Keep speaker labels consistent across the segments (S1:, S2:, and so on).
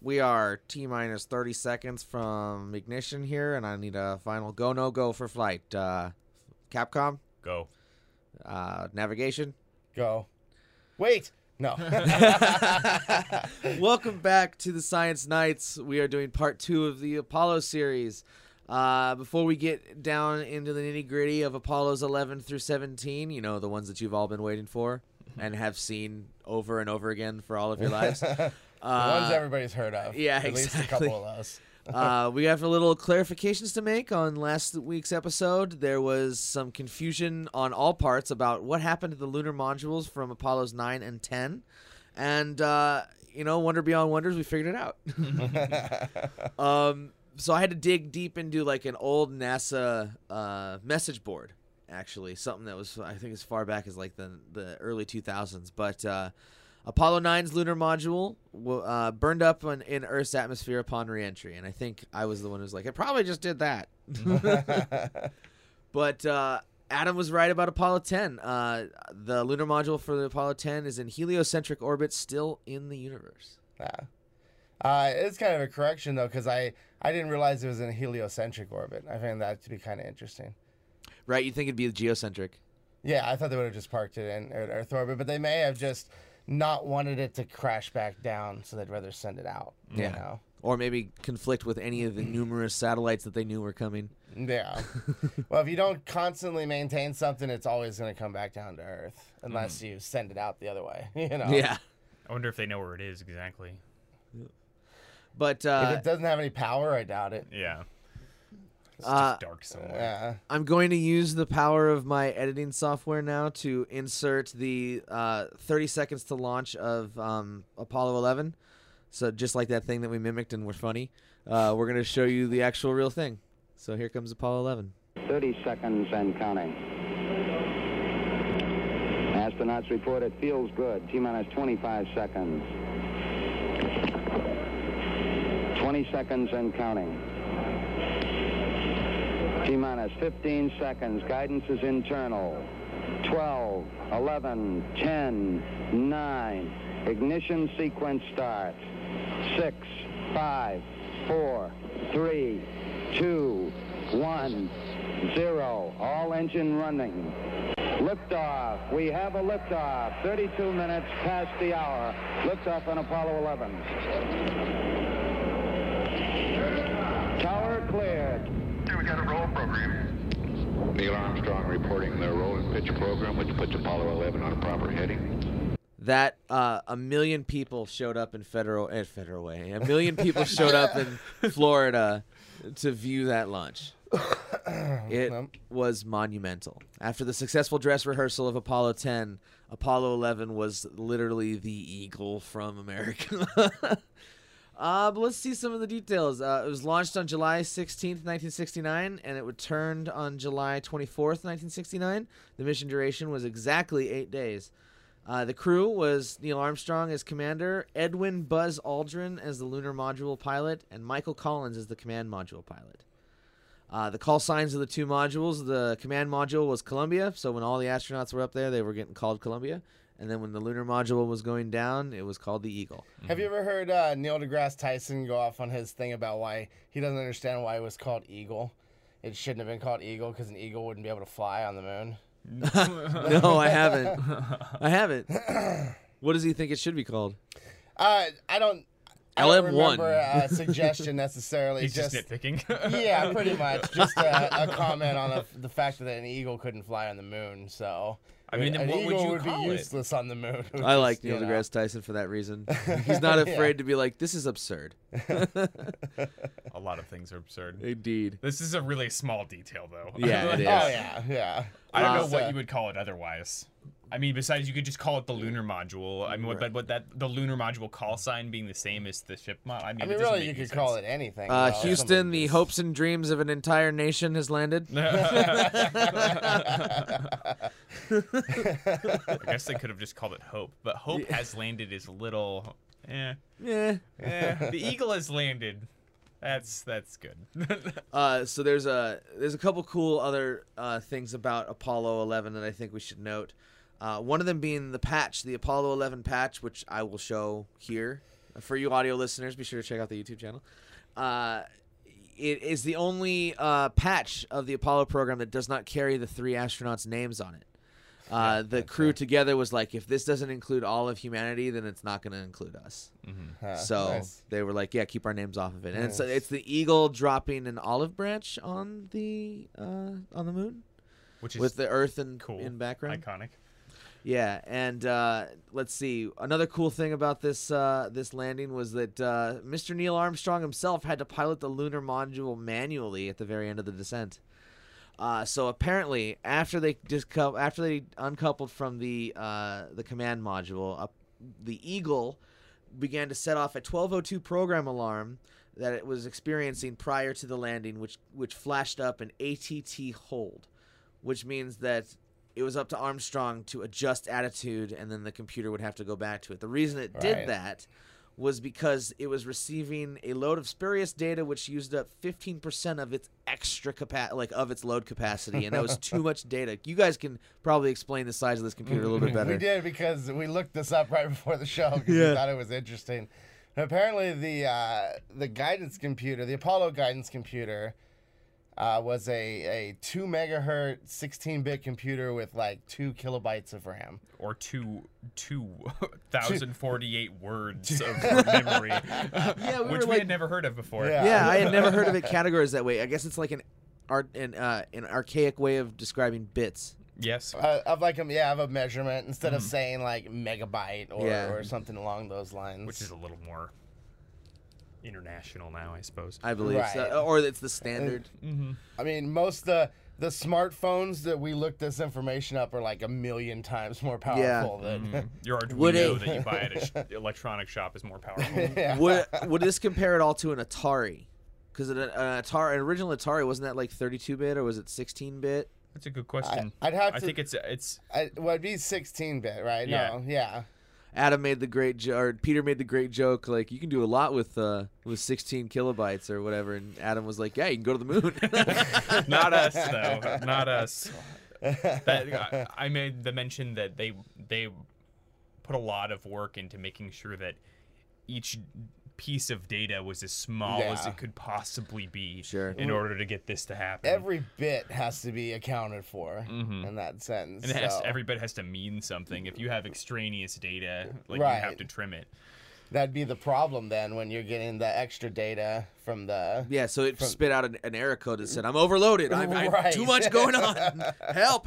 S1: We are T-minus 30 seconds from ignition here, and I need a final go, no go for flight. Capcom?
S2: Go.
S1: Navigation?
S3: Go. Wait. No.
S1: Welcome back to the Science Nights. We are doing part 2 of the Apollo series. Before we get down into the nitty-gritty of Apollos 11 through 17, you know, the ones that you've all been waiting for and have seen over and over again for all of your lives.
S3: The ones everybody's heard of.
S1: Yeah,
S3: At least a
S1: exactly.
S3: couple of those.
S1: We have a little clarifications to make on last week's episode. There was some confusion on all parts about what happened to the lunar modules from Apollos 9 and 10. And, wonder beyond wonders, we figured it out. So I had to dig deep into like an old NASA message board, actually. Something that was, I think, as far back as like the early 2000s. But Apollo 9's lunar module burned up in Earth's atmosphere upon reentry, and I think I was the one who was like, it probably just did that. But Adam was right about Apollo 10. The lunar module for the Apollo 10 is in heliocentric orbit, still in the universe.
S3: It's kind of a correction, though, because I didn't realize it was in a heliocentric orbit. I found that to be kind of interesting.
S1: Right, you'd think it'd be geocentric.
S3: Yeah, I thought they would have just parked it in Earth orbit, but they may have just not wanted it to crash back down, so they'd rather send it out.
S1: Yeah.
S3: You know?
S1: Or maybe conflict with any of the numerous satellites that they knew were coming.
S3: Yeah. Well, if you don't constantly maintain something, it's always going to come back down to Earth, unless you send it out the other way. You know.
S1: Yeah.
S2: I wonder if they know where it is exactly.
S1: But
S3: If it doesn't have any power, I doubt it.
S2: Yeah. It's just dark somewhere.
S3: Yeah.
S1: I'm going to use the power of my editing software now to insert the 30 seconds to launch of Apollo 11. So just like that thing that we mimicked and were funny, we're going to show you the actual real thing. So here comes Apollo 11.
S4: 30 seconds and counting. Astronauts report it feels good. T-minus 25 seconds. 20 seconds and counting. T-minus 15 seconds. Guidance is internal. 12, 11, 10, 9. Ignition sequence starts. 6, 5, 4, 3, 2, 1, 0. All engine running. Liftoff. We have a liftoff. 32 minutes past the hour. Liftoff on Apollo 11. Tower cleared.
S5: Here we got a roll program. Neil Armstrong reporting the roll and pitch program, which puts Apollo 11 on a proper heading.
S1: That 1 million people showed up in Federal Way. 1 million people showed up in Florida to view that launch. It was monumental. After the successful dress rehearsal of Apollo 10, Apollo 11 was literally the eagle from America. But let's see some of the details. It was launched on July 16th, 1969, and it returned on July 24th, 1969. The mission duration was exactly 8 days. The crew was Neil Armstrong as commander, Edwin Buzz Aldrin as the lunar module pilot, and Michael Collins as the command module pilot. The call signs of the two modules, the command module was Columbia, so when all the astronauts were up there, they were getting called Columbia. And then when the lunar module was going down, it was called the Eagle.
S3: Have you ever heard Neil deGrasse Tyson go off on his thing about why he doesn't understand why it was called Eagle? It shouldn't have been called Eagle because an eagle wouldn't be able to fly on the moon.
S1: No, I haven't. I haven't. What does he think it should be called?
S3: I don't
S1: LM1.
S3: remember a suggestion necessarily.
S2: He's just nitpicking.
S3: Yeah, pretty much. Just a comment on the fact that an eagle couldn't fly on the moon. So
S2: I mean,
S3: an
S2: what would
S3: eagle
S2: you
S3: would be
S2: call it?
S3: useless on the moon.
S1: I like Neil deGrasse Tyson for that reason. He's not afraid to be like, this is absurd.
S2: A lot of things are absurd.
S1: Indeed.
S2: This is a really small detail, though.
S1: Yeah, it is.
S3: Oh yeah.
S2: I don't know what you would call it otherwise. I mean, besides, you could just call it the lunar module. I mean, but the lunar module call sign being the same as the ship module. I mean, it doesn't
S3: really,
S2: make
S3: you
S2: any
S3: could
S2: sense.
S3: call it anything.
S1: Houston, the hopes and dreams of an entire nation has landed.
S2: I guess they could have just called it Hope, but Hope has landed is a little,
S1: Yeah.
S2: The Eagle has landed. That's good.
S1: So there's a couple cool other things about Apollo 11 that I think we should note. One of them being the patch, the Apollo 11 patch, which I will show here For you audio listeners, be sure to check out the YouTube channel. It is the only patch of the Apollo program that does not carry the 3 astronauts' names on it. The crew together was like, if this doesn't include all of humanity, then it's not going to include us. So
S3: nice.
S1: they were like, yeah, keep our names off of it. And it's the Eagle dropping an olive branch on the moon,
S2: Which is
S1: with the Earth in background.
S2: iconic.
S1: Yeah, and let's see. Another cool thing about this landing was that Mr. Neil Armstrong himself had to pilot the lunar module manually at the very end of the descent. So apparently, after they uncoupled from the command module, the Eagle began to set off a 12:02 program alarm that it was experiencing prior to the landing, which flashed up an ATT hold, which means that it was up to Armstrong to adjust attitude, and then the computer would have to go back to it. The reason it did that was because it was receiving a load of spurious data which used up 15% of its extra of its load capacity, and that was too much data. You guys can probably explain the size of this computer a little bit better.
S3: We did, because we looked this up right before the show because we thought it was interesting. And apparently, the guidance computer, the Apollo guidance computer, was a 2 megahertz 16-bit computer with like 2 kilobytes of RAM.
S2: Or 2,048 words of memory, which we had never heard of before.
S1: Yeah, I had never heard of it categorized that way. I guess it's like an archaic way of describing bits.
S2: Yes.
S3: Of a measurement instead of saying like megabyte or something along those lines.
S2: Which is a little more international now, I suppose.
S1: I believe so. Or it's the standard.
S3: I mean, most the smartphones that we looked this information up are like 1 million times more powerful than
S2: Your Arduino that you buy at an electronic shop is more powerful.
S1: Would this compare at all to an Atari? Because an original Atari, wasn't that like 32-bit, or was it 16-bit?
S2: That's a good question.
S3: I
S2: think it's
S3: it'd be 16-bit, right?
S2: Yeah.
S3: No, yeah.
S1: Adam made the great joke, or Peter made the great joke, like, you can do a lot with 16 kilobytes or whatever, and Adam was like, yeah, you can go to the moon.
S2: Not us, though. Not us. I made the mention that they put a lot of work into making sure that each piece of data was as small as it could possibly be in order to get this to happen.
S3: Every bit has to be accounted for in that sense.
S2: And every bit has to mean something. If you have extraneous data, you have to trim it.
S3: That'd be the problem then when you're getting the extra data from the...
S1: Yeah, so it spit out an error code that said, I'm overloaded. I'm too much going on. Help.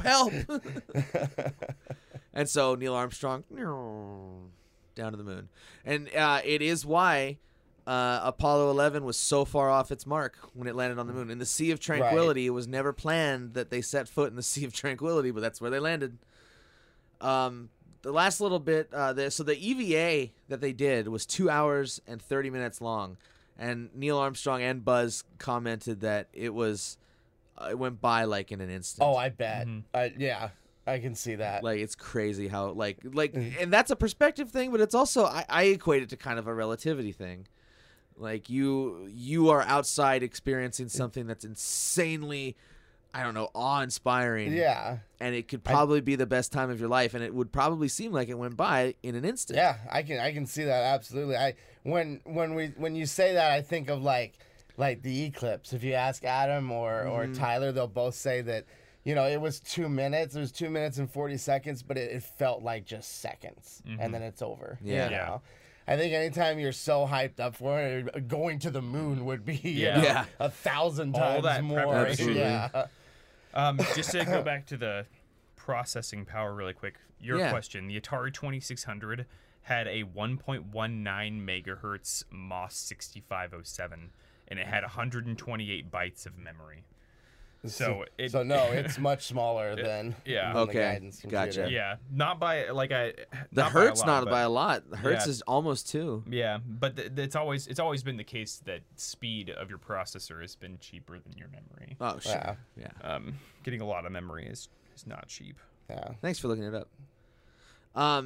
S1: And so Neil Armstrong... down to the moon. And it is why Apollo 11 was so far off its mark when it landed on the moon. In the Sea of Tranquility, it was never planned that they set foot in the Sea of Tranquility, but that's where they landed. The last little bit, so the EVA that they did was 2 hours and 30 minutes long, and Neil Armstrong and Buzz commented that it went by like in an instant.
S3: Oh, I bet. Yeah. I can see that.
S1: Like, it's crazy how and that's a perspective thing, but it's also I equate it to kind of a relativity thing. Like, you are outside experiencing something that's insanely, I don't know, awe-inspiring.
S3: Yeah.
S1: And it could probably be the best time of your life, and it would probably seem like it went by in an instant.
S3: Yeah, I can see that absolutely. When you say that, I think of like the eclipse. If you ask Adam or Tyler, they'll both say that, it was 2 minutes. It was 2 minutes and 40 seconds, but it felt like just seconds, and then it's over.
S1: Yeah.
S3: I think anytime you're so hyped up for it, going to the moon would be 1,000 times
S2: that
S3: more.
S2: preparation.
S3: Yeah.
S2: Just to go back to the processing power really quick, your question, the Atari 2600 had a 1.19 megahertz MOS 6507, and it had 128 bytes of memory. So it's much smaller than the guidance computer.
S1: Gotcha.
S2: Yeah, not by
S1: the hertz, not by a lot. The hertz is almost 2.
S2: Yeah, but it's always been the case that speed of your processor has been cheaper than your memory.
S1: Oh, sure. Yeah.
S2: Getting a lot of memory is not cheap.
S3: Yeah.
S1: Thanks for looking it up.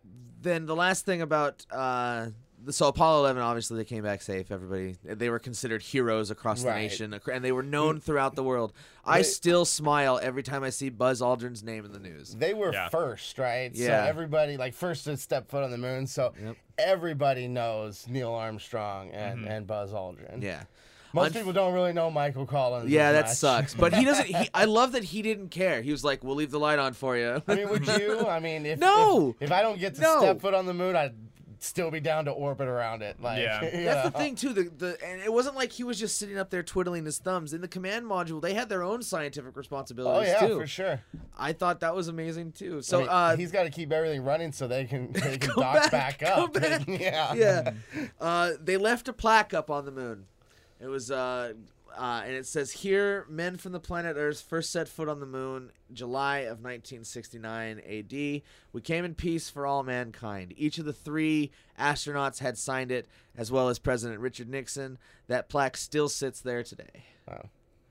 S1: then the last thing about so Apollo 11, obviously they came back safe. Everybody, they were considered heroes across the nation, and they were known throughout the world. I still smile every time I see Buzz Aldrin's name in the news.
S3: They were first, right?
S1: Yeah.
S3: So everybody, like, first to step foot on the moon. So everybody knows Neil Armstrong and Buzz Aldrin.
S1: Yeah.
S3: Most people don't really know Michael Collins.
S1: Yeah, that
S3: much.
S1: sucks. But he doesn't. I love that he didn't care. He was like, "We'll leave the light on for you."
S3: I mean, would you? I mean, if I don't get to step foot on the moon, I'd still be down to orbit around it. Like,
S1: that's the thing too. And it wasn't like he was just sitting up there twiddling his thumbs. In the command module, they had their own scientific responsibilities too.
S3: For sure.
S1: I thought that was amazing too. So
S3: I mean, he's got to keep everything running so they can dock back up.
S1: Yeah. They left a plaque up on the moon. It was and it says here, men from the planet Earth first set foot on the moon, July of 1969 AD. We came in peace for all mankind. Each of the 3 astronauts had signed it, as well as President Richard Nixon. That plaque still sits there today.
S3: Wow.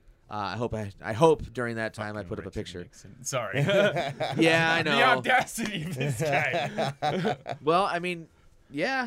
S1: I hope during that time I put up a picture.
S2: Nixon. Sorry.
S1: Yeah, I know.
S2: The audacity of this guy.
S1: Well, I mean, yeah.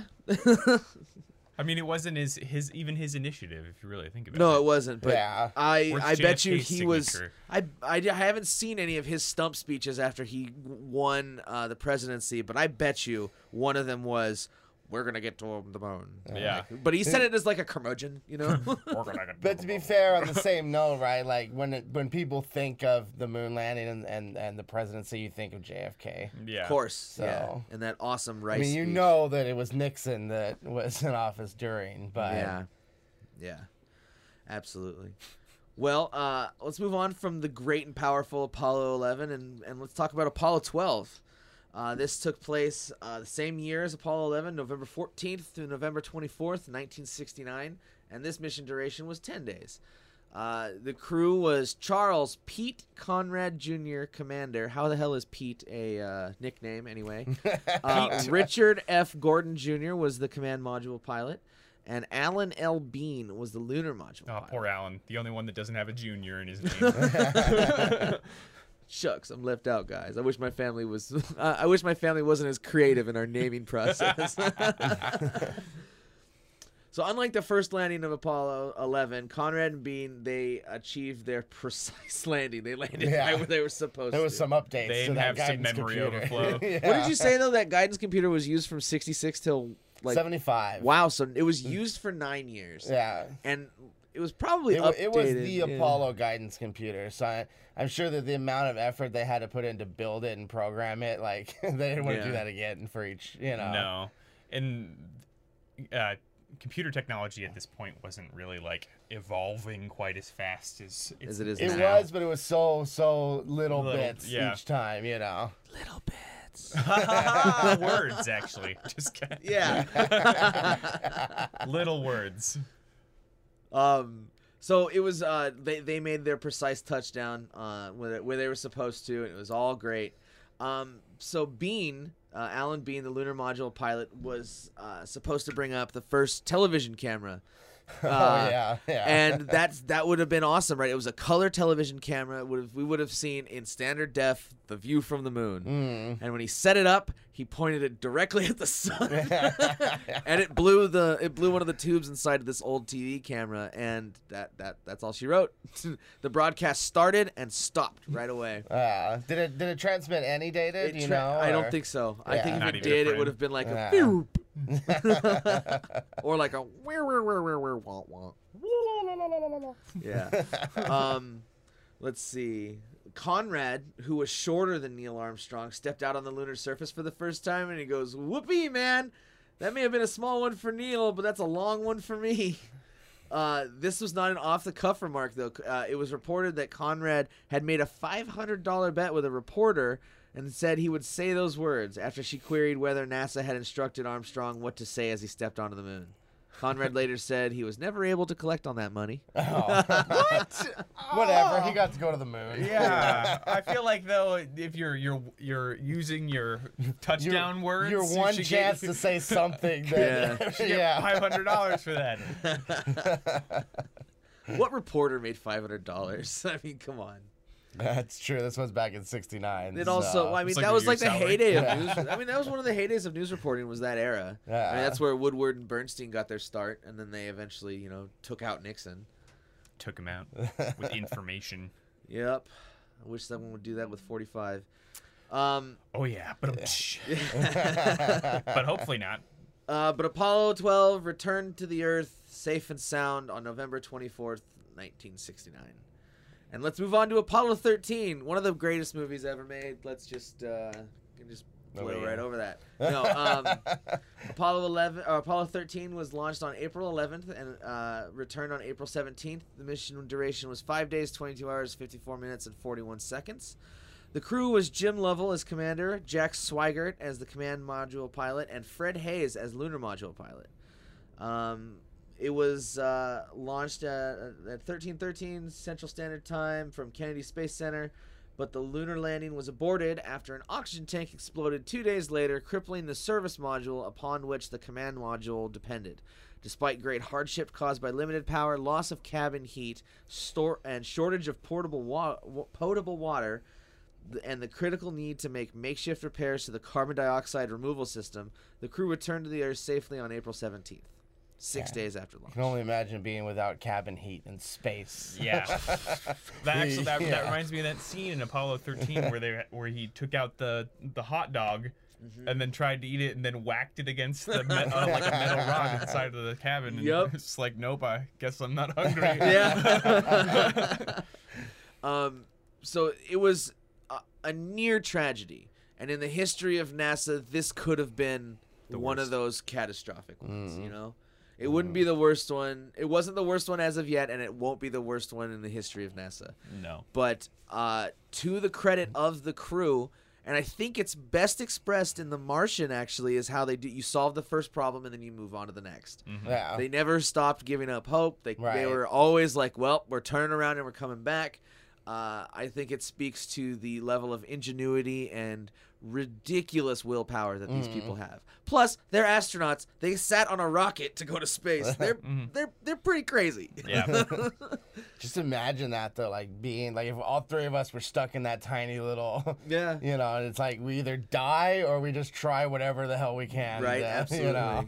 S2: I mean, it wasn't his his initiative, if you really think about it.
S1: No, it wasn't. But
S3: Yeah.
S1: I bet you
S2: JFK's
S1: he was.
S2: signature.
S1: I haven't seen any of his stump speeches after he won the presidency, but I bet you one of them was, "We're gonna get to the moon."
S2: Yeah.
S1: But he said it as like a curmudgeon, you know.
S3: But to be fair, on the same note, right? Like when people think of the moon landing and the presidency, you think of JFK.
S2: Yeah.
S1: Of course.
S3: So-
S1: Yeah. And that awesome rice.
S3: I mean, you
S1: speech.
S3: know that it was Nixon that was in office during, but
S1: Yeah. Absolutely. Well, let's move on from the great and powerful Apollo 11 and let's talk about Apollo 12. This took place the same year as Apollo 11, November 14th through November 24th, 1969, and this mission duration was 10 days. The crew was Charles Pete Conrad Jr., commander. How the hell is Pete a nickname, anyway? Richard F. Gordon Jr. was the command module pilot, and Alan L. Bean was the lunar module pilot.
S2: Poor Alan. The only one that doesn't have a junior in his name.
S1: Shucks, I'm left out, guys. I wish my family was. I wish my family wasn't as creative in our naming process. So, unlike the first landing of Apollo 11, Conrad and Bean, they achieved their precise landing. They landed right where they were supposed to.
S3: there was some updates.
S2: They
S3: to
S2: didn't
S3: that
S2: have some
S3: guidance
S2: memory
S3: computer.
S2: overflow.
S3: Yeah.
S1: What did you say though? That guidance computer was used from '66 till like
S3: 75.
S1: Wow, so it was used for 9 years.
S3: Yeah.
S1: And it was probably
S3: It was
S1: updated,
S3: the
S1: yeah.
S3: Apollo guidance computer, so I'm sure that the amount of effort they had to put in to build it and program it, like they didn't want to do that again for each,
S2: No. And computer technology at this point wasn't really like evolving quite as fast as
S1: it is
S3: It
S1: now.
S3: was, but it was so little bits each time,
S1: Little bits.
S2: words, actually. Just kidding.
S1: Yeah.
S2: Little words.
S1: So it was they made their precise touchdown where they were supposed to, and it was all great. So Bean, Alan Bean, the lunar module pilot, was supposed to bring up the first television camera. And that would have been awesome, right? It was a color television camera. We would have seen in standard def the view from the moon. And when he set it up, he pointed it directly at the sun, and it blew one of the tubes inside of this old TV camera. And that's all she wrote. The broadcast started and stopped right away.
S3: Did it transmit any data? Do you know?
S1: I don't think so. I think
S2: Not
S1: if it
S2: even
S1: did,
S2: a
S1: it would have been like a
S3: Yeah.
S1: or like a wah, wah. Yeah. Let's see. Conrad, who was shorter than Neil Armstrong, stepped out on the lunar surface for the first time, and he goes, "Whoopee, man! That may have been a small one for Neil, but that's a long one for me." This was not an off-the-cuff remark, though. It was reported that Conrad had made a $500 bet with a reporter and said he would say those words after she queried whether NASA had instructed Armstrong what to say as he stepped onto the moon. Conrad later said he was never able to collect on that money.
S3: What? Whatever. He got to go to the moon.
S2: Yeah, I feel like though, if you're using your touchdown words,
S3: Your
S2: you
S3: one
S2: should
S3: chance
S2: get,
S3: to say something. That,
S2: $500 for that.
S1: What reporter made $500? I mean, come on.
S3: That's true. This was back in '69.
S1: It also, I mean,
S2: It's like
S1: that
S2: a
S1: was like
S2: year's
S1: the
S2: salary.
S1: heyday of news. I mean, that was one of the heydays of news reporting was that era.
S3: Yeah.
S1: I mean, that's where Woodward and Bernstein got their start, and then they eventually, took out Nixon.
S2: Took him out with information.
S1: Yep. I wish someone would do that with 45.
S2: Oh yeah, but hopefully not.
S1: But Apollo 12 returned to the Earth safe and sound on November 24th, 1969. And let's move on to Apollo 13, one of the greatest movies ever made. Let's just blow right over that. No, Apollo 13 was launched on April 11th and returned on April 17th. The mission duration was 5 days, 22 hours, 54 minutes, and 41 seconds. The crew was Jim Lovell as commander, Jack Swigert as the command module pilot, and Fred Hayes as lunar module pilot. It was launched at 13:13 Central Standard Time from Kennedy Space Center, but the lunar landing was aborted after an oxygen tank exploded 2 days later, crippling the service module upon which the command module depended. Despite great hardship caused by limited power, loss of cabin heat, and shortage of potable water, and the critical need to make makeshift repairs to the carbon dioxide removal system, the crew returned to the Earth safely on April 17th, 6 days after launch.
S3: I can only imagine being without cabin heat in space.
S2: Yeah, that reminds me of that scene in Apollo 13 where he took out the hot dog. Mm-hmm. And then tried to eat it, and then whacked it against the like a metal rod inside of the cabin. And
S1: Yep.
S2: It's like, nope, I guess I'm not hungry.
S1: Yeah. So it was a near tragedy, and in the history of NASA, this could have been one of those catastrophic ones. It wouldn't be the worst one. It wasn't the worst one as of yet, and it won't be the worst one in the history of NASA.
S2: No.
S1: But to the credit of the crew, and I think it's best expressed in The Martian, actually, is how they do. You solve the first problem, and then you move on to the next.
S2: Mm-hmm.
S3: Yeah.
S1: They never stopped giving up hope. They were always like, well, we're turning around and we're coming back. I think it speaks to the level of ingenuity and ridiculous willpower that these people have. Plus, they're astronauts. They sat on a rocket to go to space. They're pretty crazy.
S2: Yeah.
S3: Just imagine that though, like being like if all three of us were stuck in that tiny little,
S1: Yeah.
S3: and it's like we either die or we just try whatever the hell we can.
S1: Right, absolutely.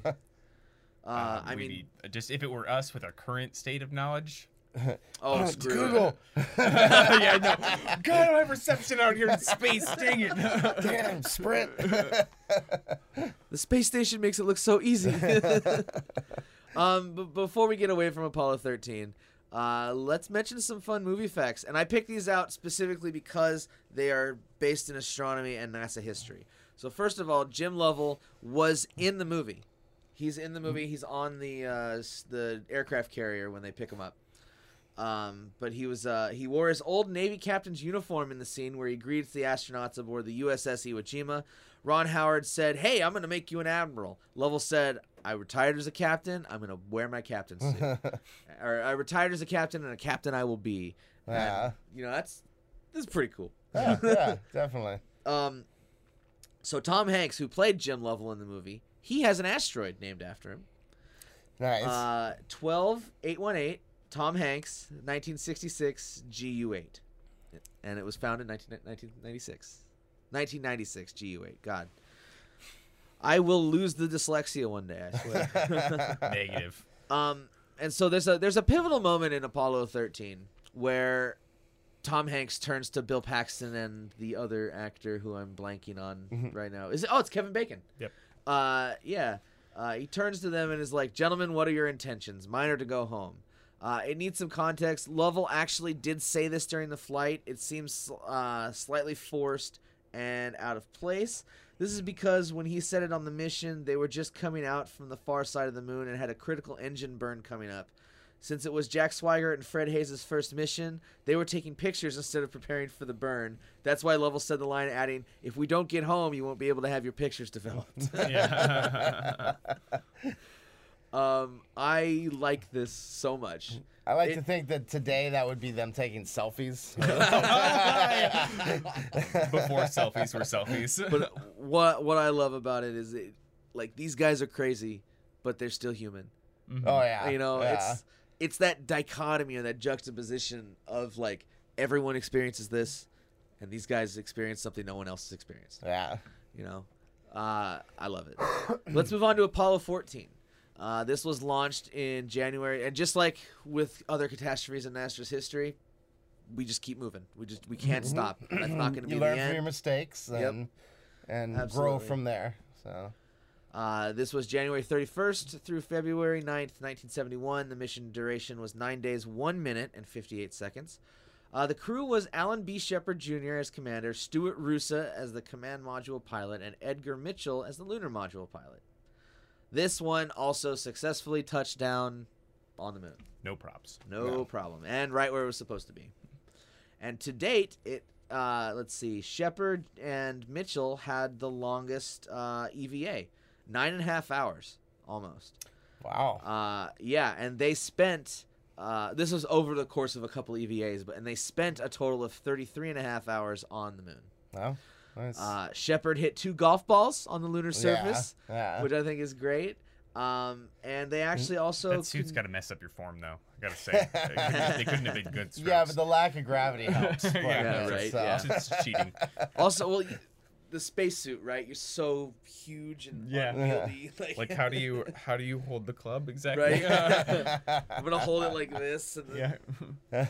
S2: I mean, just if it were us with our current state of knowledge.
S1: Oh,
S3: It's
S1: screw
S3: Google.
S2: Yeah, no. God, I don't have reception out here in space. Dang it.
S3: Damn, Sprint.
S1: The space station makes it look so easy. But before we get away from Apollo 13, let's mention some fun movie facts. And I picked these out specifically because they are based in astronomy and NASA history. So first of all, Jim Lovell was in the movie. He's in the movie. He's on the aircraft carrier when they pick him up. But he wore his old Navy captain's uniform in the scene where he greets the astronauts aboard the USS Iwo Jima. Ron Howard said, "Hey, I'm going to make you an admiral." Lovell said, "I retired as a captain. I'm going to wear my captain's suit." Or, "I retired as a captain, and a captain I will be."
S3: Yeah.
S1: And, that's pretty cool.
S3: Yeah, definitely.
S1: So Tom Hanks, who played Jim Lovell in the movie, he has an asteroid named after him.
S3: Nice.
S1: 12818. Tom Hanks, 1966 GU8. And it was found in 1996. 1996 GU8. God. I will lose the dyslexia one day, I swear.
S2: Negative.
S1: And so there's a pivotal moment in Apollo 13 where Tom Hanks turns to Bill Paxton and the other actor who I'm blanking on right now. It's Kevin Bacon.
S2: Yep.
S1: He turns to them and is like, "Gentlemen, what are your intentions? Mine are to go home." It needs some context. Lovell actually did say this during the flight. It seems slightly forced and out of place. This is because when he said it on the mission, they were just coming out from the far side of the moon and had a critical engine burn coming up. Since it was Jack Swigert and Fred Hayes' first mission, they were taking pictures instead of preparing for the burn. That's why Lovell said the line, adding, "If we don't get home, you won't be able to have your pictures developed."
S2: Yeah.
S1: I like this so much.
S3: I like to think that today that would be them taking selfies.
S2: Before selfies were selfies.
S1: But what I love about it is these guys are crazy, but they're still human.
S3: Oh yeah.
S1: You know,
S3: yeah.
S1: it's that dichotomy or that juxtaposition of like everyone experiences this, and these guys experience something no one else has experienced.
S3: Yeah.
S1: You know, I love it. Let's move on to Apollo 14. This was launched in January, and just like with other catastrophes in NASA's history, we just keep moving. We can't stop. That's not going to be
S3: You
S1: the
S3: learn
S1: end.
S3: from your mistakes and grow
S1: Absolutely.
S3: from there. So.
S1: This was January 31st through February 9th, 1971. The mission duration was 9 days, 1 minute, and 58 seconds. The crew was Alan B. Shepard Jr. as commander, Stuart Roosa as the command module pilot, and Edgar Mitchell as the lunar module pilot. This one also successfully touched down on the moon.
S2: No props.
S1: No problem. And right where it was supposed to be. And to date, let's see, Shepard and Mitchell had the longest EVA. 9.5 hours, almost.
S3: Wow.
S1: Yeah, and they spent, this was over the course of a couple EVAs, and they spent a total of 33.5 hours on the moon.
S3: Wow. Nice.
S1: Shepard hit 2 golf balls on the lunar surface,
S3: yeah.
S1: which I think is great. And they actually also...
S2: That suit's got to mess up your form, though. I got to say. They couldn't have been good strokes.
S3: Yeah, but the lack of gravity helps.
S2: Yeah,
S1: right,
S3: So.
S1: yeah.
S2: It's cheating.
S1: Also, well, the spacesuit, right? You're so huge and unwieldy.
S2: Like, how do you hold the club exactly?
S1: Right? I'm gonna hold it like this. And then,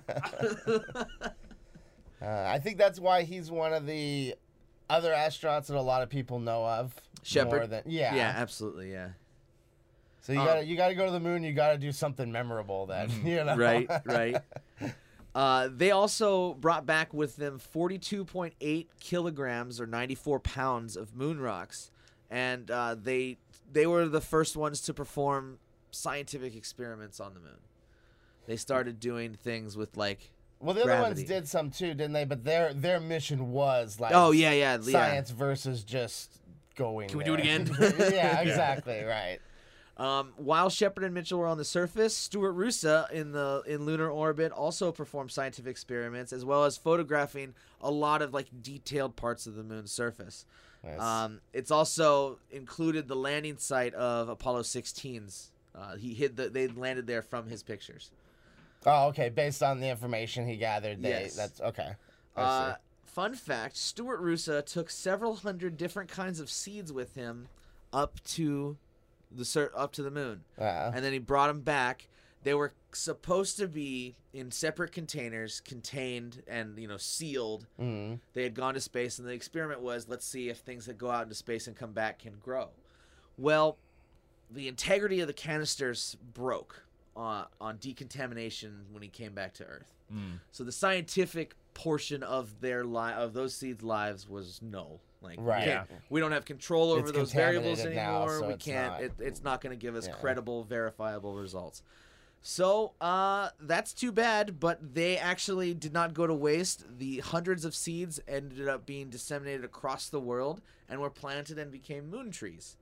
S3: I think that's why he's one of the other astronauts that a lot of people know of.
S1: Shepard.
S3: More than, yeah.
S1: Yeah, absolutely. Yeah.
S3: So you gotta go to the moon. You gotta do something memorable. Then you know.
S1: Right. They also brought back with them 42.8 kilograms or 94 pounds of moon rocks, and they were the first ones to perform scientific experiments on the moon. They started doing things with like.
S3: Well, the
S1: gravity.
S3: other ones did some too, didn't they? But their mission was like.
S1: Oh yeah.
S3: Science versus just going.
S1: Can we do it again?
S3: Yeah, exactly. Right.
S1: While Shepard and Mitchell were on the surface, Stuart Roosa in lunar orbit also performed scientific experiments as well as photographing a lot of like detailed parts of the moon's surface.
S3: Nice.
S1: It's also included the landing site of Apollo 16's. They landed there from his pictures.
S3: Oh, okay. Based on the information he gathered,
S1: Yes.
S3: That's okay. I see.
S1: Fun fact: Stuart Roosa took several hundred different kinds of seeds with him up to the moon, and then he brought them back. They were supposed to be in separate containers, contained and sealed.
S3: Mm-hmm.
S1: They had gone to space, and the experiment was, let's see if things that go out into space and come back can grow. Well, the integrity of the canisters broke on decontamination when he came back to Earth. So the scientific portion of those seeds' lives was null. Like,
S3: right.
S1: we don't have control over
S3: It's
S1: those variables
S3: contaminated
S1: anymore.
S3: now, so
S1: We
S3: it's
S1: can't.
S3: not.
S1: It's not going to give us credible, verifiable results. So that's too bad. But they actually did not go to waste. The hundreds of seeds ended up being disseminated across the world and were planted and became moon trees.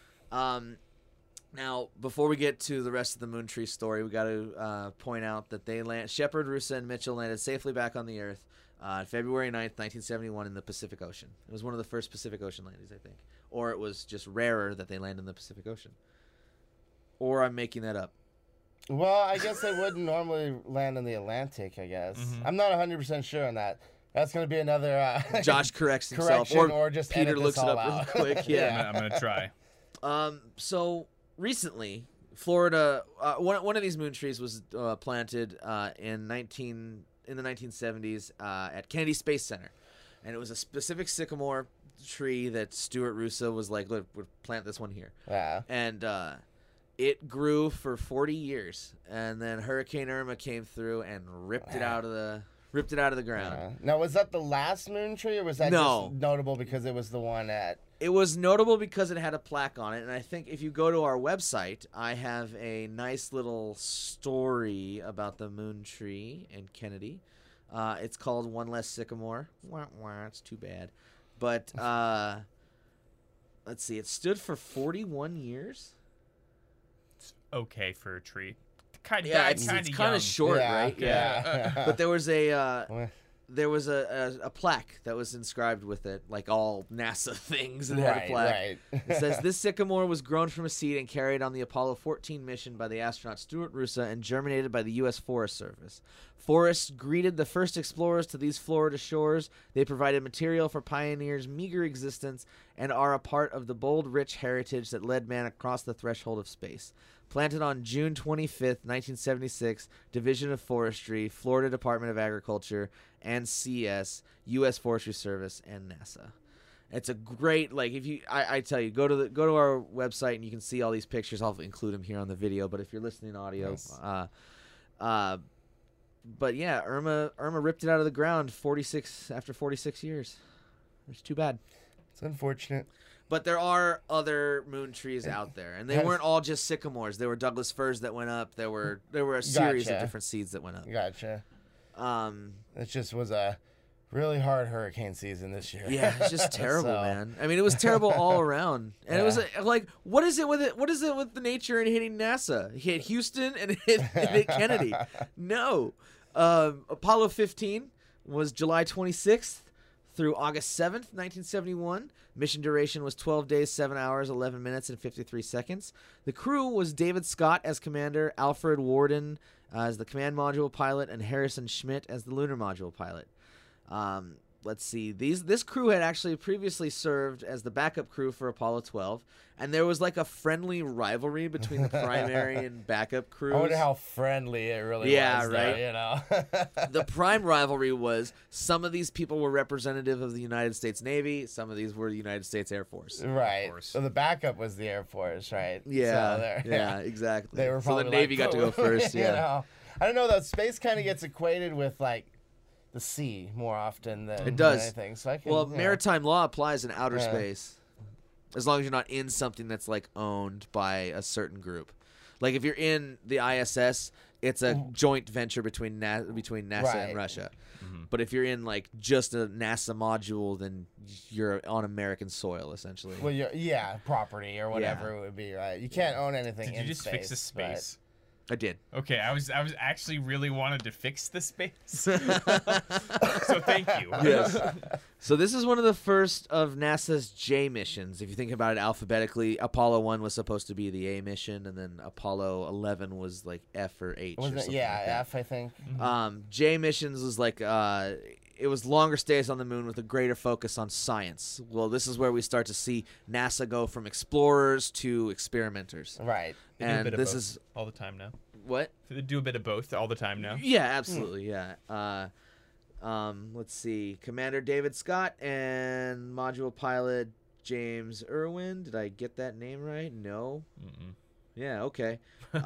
S1: Now, before we get to the rest of the moon tree story, we got to point out that Shepard, Roosa, and Mitchell landed safely back on the Earth on February 9th, 1971 in the Pacific Ocean. It was one of the first Pacific Ocean landings, I think. Or it was just rarer that they land in the Pacific Ocean. Or I'm making that up.
S3: Well, I guess they wouldn't normally land in the Atlantic, I guess. I'm not 100% sure on that. That's going to be another...
S1: Josh corrects himself.
S3: correction, or just
S1: Peter
S3: edit this
S1: looks it
S3: all
S1: up real
S3: out.
S1: quick. Yeah.
S2: I'm going to try.
S1: So recently, Florida, one of these moon trees was planted in the 1970s at Kennedy Space Center, and it was a specific sycamore tree that Stuart Roosa was like, "Look, we'll plant this one here."
S3: Yeah.
S1: And it grew for 40 years, and then Hurricane Irma came through and ripped it out of the ground.
S3: Now, was that the last moon tree, or was that
S1: No.
S3: just notable because it was the one at...
S1: It was notable because it had a plaque on it, and I think if you go to our website, I have a nice little story about the moon tree in Kennedy. It's called One Less Sycamore. Wah, wah, it's too bad. But let's see, it stood for 41 years.
S2: It's okay for a tree. Kind of,
S1: Yeah, it's kind of short,
S3: Yeah,
S1: right?
S3: yeah.
S1: But there was a there was a plaque that was inscribed with it, like all NASA things. And had a plaque.
S3: Right.
S1: It says, "This sycamore was grown from a seed and carried on the Apollo 14 mission by the astronaut Stuart Roosa and germinated by the U.S. Forest Service. Forests greeted the first explorers to these Florida shores. They provided material for pioneers' meager existence and are a part of the bold, rich heritage that led man across the threshold of space. Planted on June 25th, 1976, Division of Forestry, Florida Department of Agriculture, and CS, U.S. Forestry Service, and NASA." It's a great, like, if you, I tell you, go to our website and you can see all these pictures. I'll include them here on the video, but if you're listening audio,
S3: Yes.
S1: But yeah, Irma ripped it out of the ground after 46 years. It's too bad.
S3: It's unfortunate.
S1: But there are other moon trees out there, and they weren't all just sycamores. There were Douglas firs that went up. There were a series of
S3: Gotcha.
S1: different seeds that went up.
S3: Gotcha.
S1: Um,
S3: It just was a really hard hurricane season this year.
S1: yeah, it's just terrible,
S3: So-
S1: man. I mean, it was terrible all around, and it was like, what is it with it? What is it with the nature and hitting NASA? It hit Houston and it hit Kennedy. No, Apollo 15 was July 26th through August 7th, 1971. Mission duration was 12 days, 7 hours, 11 minutes, and 53 seconds. The crew was David Scott as commander, Alfred Worden as the command module pilot, and Harrison Schmitt as the lunar module pilot. Let's see. This crew had actually previously served as the backup crew for Apollo 12, and there was like a friendly rivalry between the primary and backup crews.
S3: I wonder how friendly it really
S1: Yeah,
S3: was.
S1: right.
S3: Though, you know.
S1: The prime rivalry was some of these people were representative of the United States Navy, some of these were the United States Air Force.
S3: Right.
S2: course.
S3: So the backup was the Air Force, right?
S1: Yeah,
S3: So they're-
S1: yeah, exactly.
S3: They were
S1: so the
S3: probably
S1: Navy got to go first.
S3: you
S1: Yeah.
S3: know? I don't know. That space kind of gets equated with like the sea more often than
S1: It does.
S3: anything. So I can,
S1: Well,
S3: you know.
S1: maritime law applies in outer
S3: Yeah.
S1: space, as long as you're not in something that's like owned by a certain group. Like if you're in the ISS, it's a joint venture between NASA
S3: Right.
S1: and Russia. But if you're in like just a NASA module, then you're on American soil essentially.
S3: Well, property or whatever it would be, right? You can't own anything
S2: Did
S3: in
S2: you just fix the
S3: right?
S2: space?
S1: I did.
S2: Okay, I was actually really wanted to fix the space. So thank you.
S1: Yes. So this is one of the first of NASA's J missions. If you think about it alphabetically, Apollo 1 was supposed to be the A mission, and then Apollo 11 was like F or H. or
S3: Wasn't it?
S1: something
S3: Yeah,
S1: like that.
S3: F, I think.
S1: J missions was like it was longer stays on the moon with a greater focus on science. Well, this is where we start to see NASA go from explorers to experimenters.
S3: Right.
S2: They do a
S1: And
S2: bit of
S1: this
S2: both
S1: is
S2: all the time now.
S1: what?
S2: They do a bit of both all the time now.
S1: Yeah, absolutely. Yeah. Let's see. Commander David Scott and module pilot James Irwin. Did I get that name right? No.
S2: Mm-mm.
S1: Yeah, okay.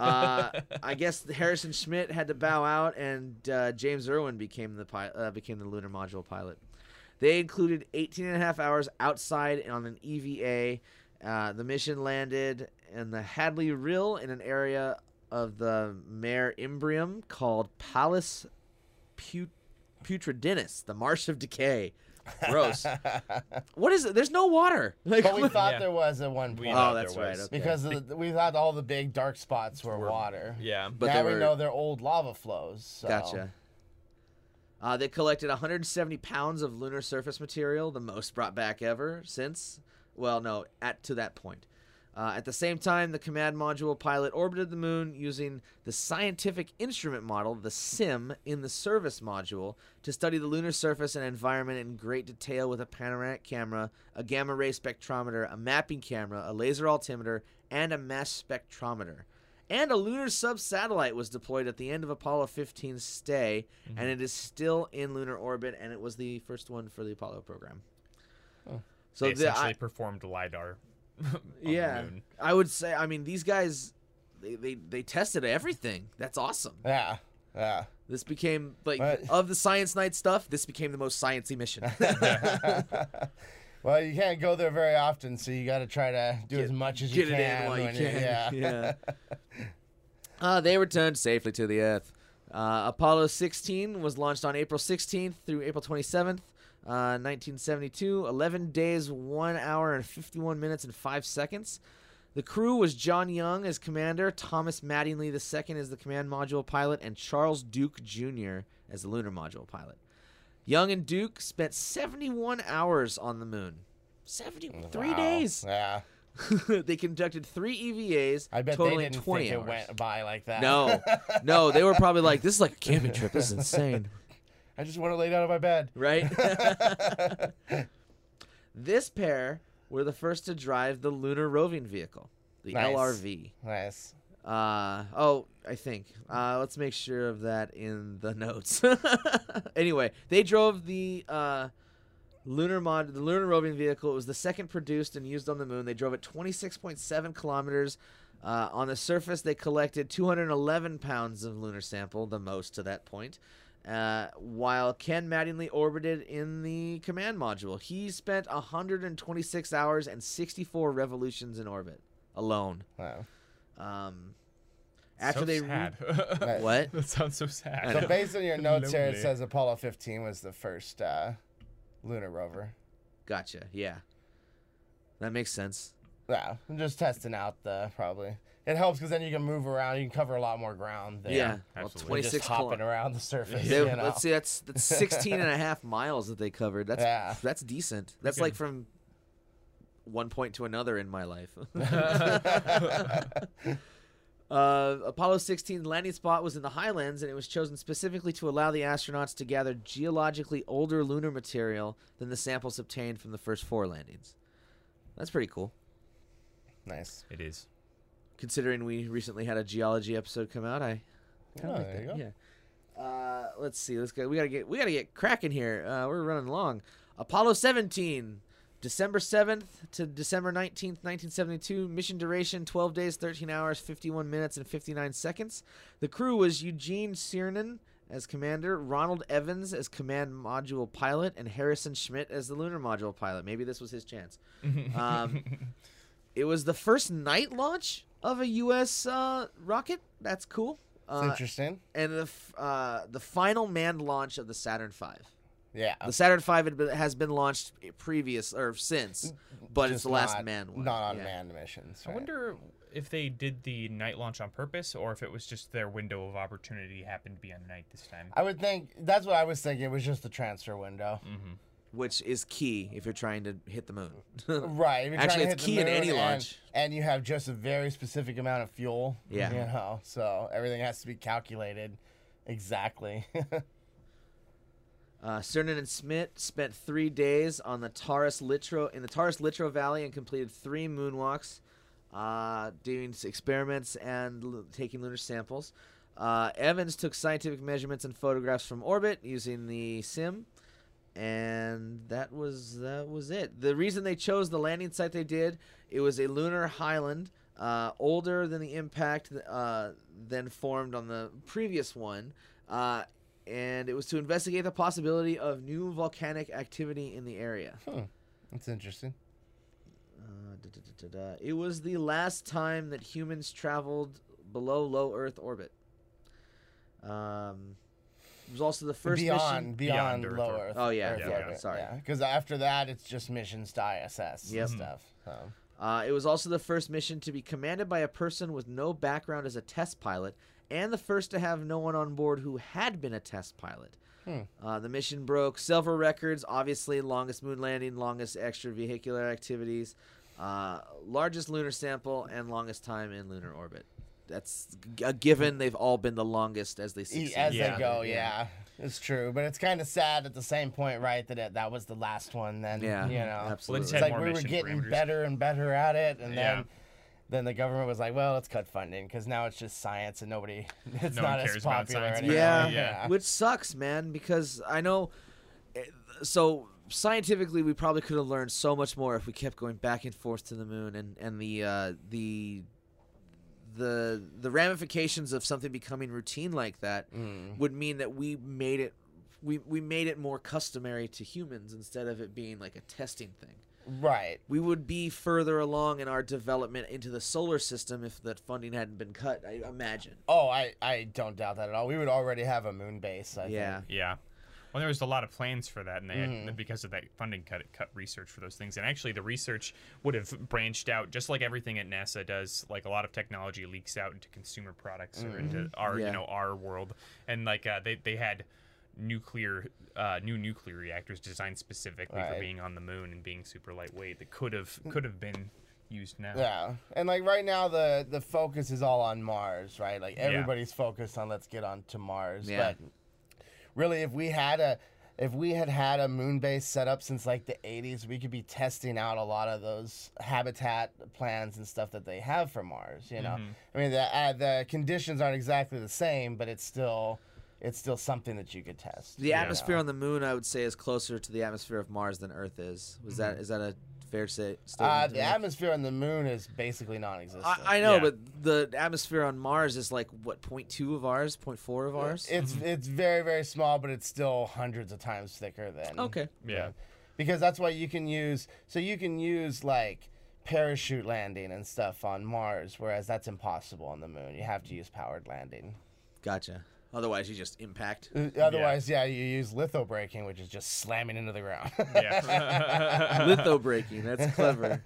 S1: I guess Harrison Schmitt had to bow out, and James Irwin became the lunar module pilot. They included 18 and a half hours outside on an EVA. The mission landed in the Hadley Rill in an area of the Mare Imbrium called Palus Putridinus, the Marsh of Decay. Gross. What is it? There's no water. Like,
S3: But we thought
S2: Yeah.
S3: there was at one
S2: We
S3: point.
S2: thought
S1: oh, that's
S2: there
S1: right.
S2: was.
S1: Okay.
S3: Because we thought all the big dark spots were water.
S2: Yeah.
S1: But
S3: now
S1: they
S3: we
S1: were-
S3: know they're old lava flows. So.
S1: Gotcha. They collected 170 pounds of lunar surface material, the most brought back ever since. Well, no, to that point. At the same time, the command module pilot orbited the moon using the scientific instrument model, the SIM, in the service module to study the lunar surface and environment in great detail with a panoramic camera, a gamma ray spectrometer, a mapping camera, a laser altimeter, and a mass spectrometer. And a lunar sub-satellite was deployed at the end of Apollo 15's stay, and it is still in lunar orbit, and it was the first one for the Apollo program. So
S2: They essentially performed LiDAR. on the
S1: yeah,
S2: moon.
S1: I would say. I mean, these guys, they tested everything. That's awesome.
S3: Yeah. Yeah.
S1: This became like
S3: But-
S1: of the Science Night stuff. This became the most sciencey mission.
S3: Well, you can't go there very often, so you got to try to do as much as you
S1: Get
S3: can.
S1: it in while you
S3: when
S1: can.
S3: Yeah.
S1: They returned safely to the Earth. Apollo 16 was launched on April 16th through April 27th, 1972. 11 days, 1 hour, and 51 minutes and 5 seconds. The crew was John Young as commander, Thomas Mattingly II as the command module pilot, and Charles Duke Jr. as the lunar module pilot. Young and Duke spent 71 hours on the moon. 3 days.
S3: Yeah.
S1: They conducted 3 EVAs,
S3: I bet
S1: totaling
S3: they didn't
S1: 20
S3: think
S1: hours.
S3: it went by like that.
S1: No, they were probably like, this is like a camping trip. This is insane.
S3: I just want to lay down on my bed.
S1: Right? This pair were the first to drive the Lunar Roving Vehicle, the
S3: Nice.
S1: LRV.
S3: Nice.
S1: I think. Let's make sure of that in the notes. Anyway, they drove the Lunar Roving Vehicle. It was the second produced and used on the moon. They drove it 26.7 kilometers. On the surface, they collected 211 pounds of lunar sample, the most to that point. While Ken Mattingly orbited in the command module. He spent 126 hours and 64 revolutions in orbit alone.
S3: Wow.
S1: After
S2: so
S1: they
S2: sad.
S1: What?
S2: That sounds so sad.
S1: I
S3: So
S1: know.
S3: based on your notes here, it
S2: Lonely.
S3: says Apollo 15 was the first lunar rover.
S1: Gotcha. Yeah, that makes sense.
S3: Yeah, I'm just testing out probably. It helps because then you can move around. You can cover a lot more ground there.
S1: Yeah, well,
S2: absolutely.
S1: 26
S3: Just hopping around the surface.
S1: They-
S3: you know?
S1: Let's see, that's 16 and a half miles that they covered. That's decent. That's like
S2: good.
S1: from one point to another in my life. Apollo 16's landing spot was in the highlands, and it was chosen specifically to allow the astronauts to gather geologically older lunar material than the samples obtained from the first 4 landings. That's pretty cool,
S3: Nice.
S2: It is.
S1: considering we recently had a geology episode come out. I
S3: Oh,
S1: like
S3: there you
S1: that.
S3: go.
S1: Yeah. Let's see. Let's go. We gotta get cracking here. We're running long. Apollo 17, December 7th to December 19th, 1972. Mission duration 12 days, 13 hours, 51 minutes, and 59 seconds. The crew was Eugene Cernan as commander, Ronald Evans as command module pilot, and Harrison Schmitt as the lunar module pilot. Maybe this was his chance. It was the first night launch of a U.S. Rocket. That's cool.
S3: It's interesting.
S1: And the final manned launch of the Saturn V.
S3: Yeah.
S1: The Saturn V has been launched since, but it's
S3: Just
S1: the last
S3: not-
S1: manned one.
S3: Not on
S1: Yeah.
S3: manned missions.
S2: I
S3: right?
S2: wonder if they did the night launch on purpose or if it was just their window of opportunity happened to be on night this time.
S3: I would think that's what I was thinking. It was just the transfer window.
S1: Which is key if you're trying to hit the moon.
S3: Right. if you're
S1: Actually,
S3: trying to
S1: it's
S3: hit the
S1: key in
S3: moon
S1: any launch.
S3: And you have just a very specific amount of fuel.
S1: Yeah.
S3: You know, so everything has to be calculated exactly.
S1: Cernan and Schmitt spent 3 days on the Taurus Littrow Valley and completed 3 moonwalks, doing experiments and taking lunar samples. Evans took scientific measurements and photographs from orbit using the SIM, and that was it. The reason they chose the landing site they did, it was a lunar highland, older than the impact than formed on the previous one. And it was to investigate the possibility of new volcanic activity in the area.
S3: That's interesting.
S1: It was the last time that humans traveled below low Earth orbit. It was also the first mission.
S3: Beyond
S2: Earth
S3: low
S2: orbit.
S3: Earth.
S1: Oh, yeah,
S3: Earth
S1: yeah,
S3: orbit,
S1: sorry.
S3: Because after that, it's just missions to ISS
S1: Yep.
S3: and stuff. So.
S1: It was also the first mission to be commanded by a person with no background as a test pilot, and the first to have no one on board who had been a test pilot. The mission broke several records, obviously longest moon landing, longest extravehicular activities, largest lunar sample, and longest time in lunar orbit. That's a given. They've all been the longest as they succeed.
S3: As
S2: Yeah.
S3: they go, yeah. It's true. But it's kind of sad at the same point, right, that that was the last one then,
S1: Yeah,
S3: you know.
S1: absolutely.
S2: Well,
S3: It's like
S2: more
S3: we were
S2: mission
S3: getting
S2: parameters.
S3: better and better at it, and
S2: Yeah.
S3: then the government was like, well, let's cut funding because now it's just science and nobody, it's
S2: No one
S3: not as
S2: cares about
S3: popular
S2: science
S3: anymore.
S1: Yeah,
S2: Yeah.
S1: which sucks, man, because I know. So scientifically, we probably could have learned so much more if we kept going back and forth to the moon, and the ramifications of something becoming routine like that would mean that we made it more customary to humans instead of it being like a testing thing.
S3: Right.
S1: We would be further along in our development into the solar system if that funding hadn't been cut, I imagine.
S3: Oh, I don't doubt that at all. We would already have a moon base, I
S1: Yeah.
S3: think.
S2: Yeah. Well, there was a lot of plans for that, and they had, because of that funding cut, it cut research for those things. And actually, the research would have branched out, just like everything at NASA does. Like a lot of technology leaks out into consumer products or into our,
S1: Yeah.
S2: our world. And like they had new nuclear reactors designed specifically for being on the moon and being super lightweight that could have been used now.
S3: Yeah, and like right now the focus is all on Mars, right? Like everybody's focused on let's get on to Mars.
S1: Yeah.
S3: But really, if we had had a moon base set up since like the 80s, we could be testing out a lot of those habitat plans and stuff that they have for Mars. You know, I mean the conditions aren't exactly the same, but it's still something that you could test.
S1: The atmosphere on the moon, I would say, is closer to the atmosphere of Mars than Earth is. Is that a fair statement?
S3: The atmosphere on the moon is basically non-existent.
S1: I know, but the atmosphere on Mars is like what, 0.2 of ours, 0.4 of ours.
S3: It's very, very small, but it's still hundreds of times thicker than.
S1: Okay.
S2: Yeah.
S3: Because that's why you can use. So you can use like parachute landing and stuff on Mars, whereas that's impossible on the moon. You have to use powered landing.
S1: Gotcha. Otherwise, you just impact.
S3: Otherwise, you use lithobraking, which is just slamming into the ground.
S1: Litho braking. That's clever.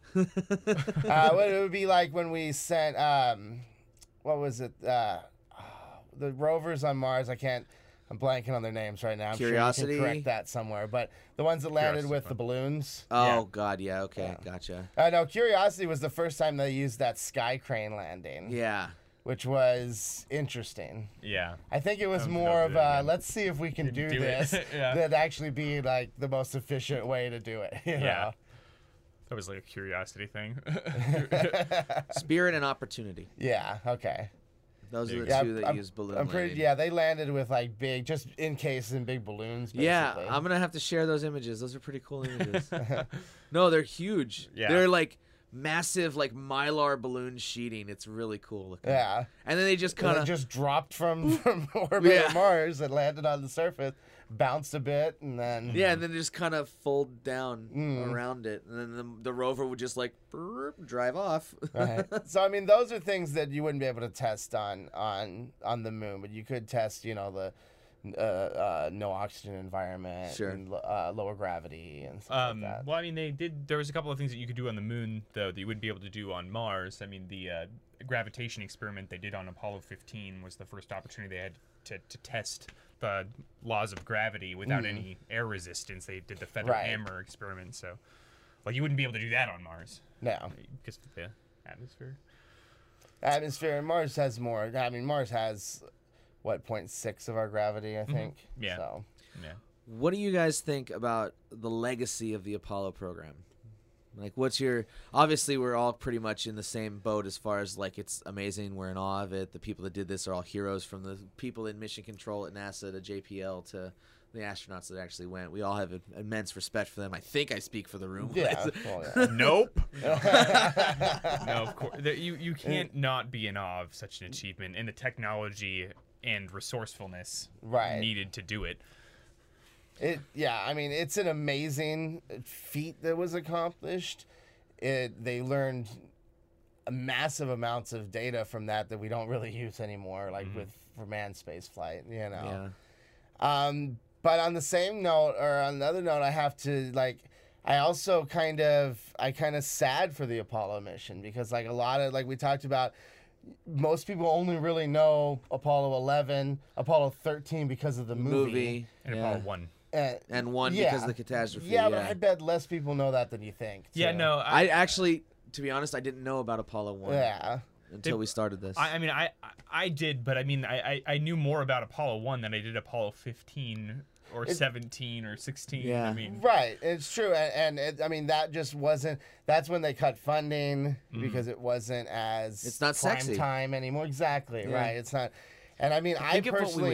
S3: What it would be like when we sent, what was it? The rovers on Mars. I'm blanking on their names right now. I'm
S1: Curiosity?
S3: sure you can correct that somewhere. But the ones that landed with the balloons.
S1: Oh, God, yeah, okay, gotcha.
S3: No, Curiosity was the first time they used that sky crane landing.
S1: Yeah.
S3: Which was interesting.
S2: Yeah.
S3: I think it was more of let's see if we can do this than actually be like the most efficient way to do it. You know?
S2: That was like a curiosity thing.
S1: Spirit and opportunity.
S3: Yeah, okay.
S1: Those are the two that use balloon landing.
S3: They landed with like big, just in case in big balloons, basically.
S1: Yeah, I'm going to have to share those images. Those are pretty cool images. No, they're huge.
S2: Yeah.
S1: They're like massive, like mylar balloon sheeting. It's really cool looking.
S3: Yeah.
S1: And then they just kind of
S3: just dropped from orbit of Mars and landed on the surface, bounced a bit, and then
S1: and then just kind of fold down around it, and then the rover would just like drive off.
S3: Right. So I mean, those are things that you wouldn't be able to test on the moon, but you could test, the no oxygen environment, and, lower gravity and stuff like that.
S2: Well, I mean, there was a couple of things that you could do on the moon, though, that you wouldn't be able to do on Mars. I mean, the gravitation experiment they did on Apollo 15 was the first opportunity they had to test the laws of gravity without any air resistance. They did the feather hammer experiment, so you wouldn't be able to do that on Mars.
S3: No.
S2: Because of the atmosphere.
S3: And Mars has more. I mean, Mars has 0.6 of our gravity, I think.
S2: Yeah.
S3: So.
S2: Yeah.
S1: What do you guys think about the legacy of the Apollo program? Like, obviously we're all pretty much in the same boat as far as like it's amazing, we're in awe of it. The people that did this are all heroes, from the people in mission control at NASA to JPL to the astronauts that actually went. We all have immense respect for them. I think I speak for the room.
S3: Yeah.
S2: Nope. No, of course. You can't not be in awe of such an achievement and the technology and resourcefulness needed to do it.
S3: I mean, it's an amazing feat that was accomplished. They learned massive amounts of data from that we don't really use anymore, like for manned space flight,
S1: Yeah.
S3: But on the same note, or on another note, I have to I also kind of sad for the Apollo mission, because like a lot of, like we talked about, most people only really know Apollo 11, Apollo 13 because of the movie.
S2: And Apollo 1.
S1: And 1 because of the catastrophe.
S3: Yeah, but I bet less people know that than you think.
S2: Yeah, no.
S1: I actually, to be honest, I didn't know about Apollo 1.
S3: Yeah.
S1: Until we started this.
S2: I mean, I did, but I mean, I knew more about Apollo 1 than I did Apollo 15 or 17 or 16.
S1: Yeah.
S2: I mean,
S3: right. It's true. I mean, that just wasn't, that's when they cut funding because it wasn't as
S1: it's not
S3: prime
S1: sexy
S3: time anymore. Exactly. Yeah. Right. It's not. And I mean, I personally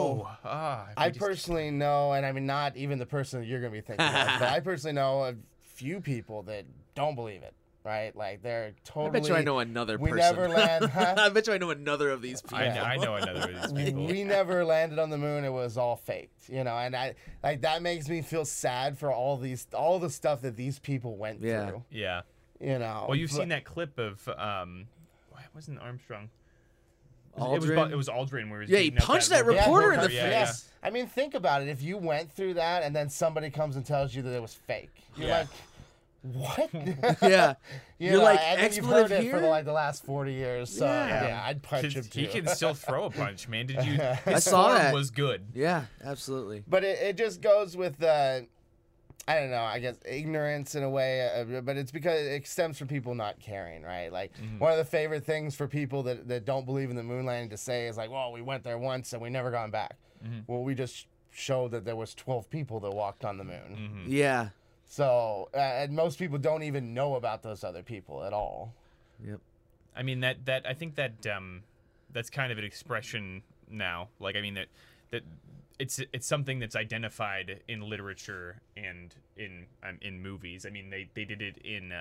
S3: personally know, and I mean, not even the person that you're going to be thinking of, but I personally know a few people that don't believe it. Right, like they're totally.
S1: I bet you I know another person.
S3: We never land. Huh?
S1: I bet you I know another of these people.
S2: I know another of these people.
S3: We never landed on the moon. It was all faked, and I like that makes me feel sad for all the stuff that these people went through.
S2: Yeah.
S3: Well,
S2: you've seen that clip of it wasn't Armstrong.
S1: Aldrin?
S2: It was Aldrin where
S1: he punched that reporter in the face.
S3: Yeah. I mean, think about it. If you went through that and then somebody comes and tells you that it was fake, you're like, What?
S1: Yeah.
S3: You
S1: You're
S3: know,
S1: like,
S3: and then you've
S1: expletive
S3: heard it
S1: here?
S3: for like the last 40 years. So yeah, I'd punch him too.
S2: He can still throw a punch, man. Did you? His
S1: I saw
S2: form
S1: that.
S2: was good.
S1: Yeah, absolutely.
S3: But it just goes with I don't know, I guess ignorance in a way, but it's because it stems from people not caring, right? Like one of the favorite things for people that don't believe in the moon landing to say is like, well, we went there once and we never gone back. Well, we just showed that there was 12 people that walked on the moon.
S1: Yeah.
S3: So, and most people don't even know about those other people at all.
S1: Yep.
S2: I mean that I think that that's kind of an expression now. Like I mean that it's something that's identified in literature and in movies. I mean they did it in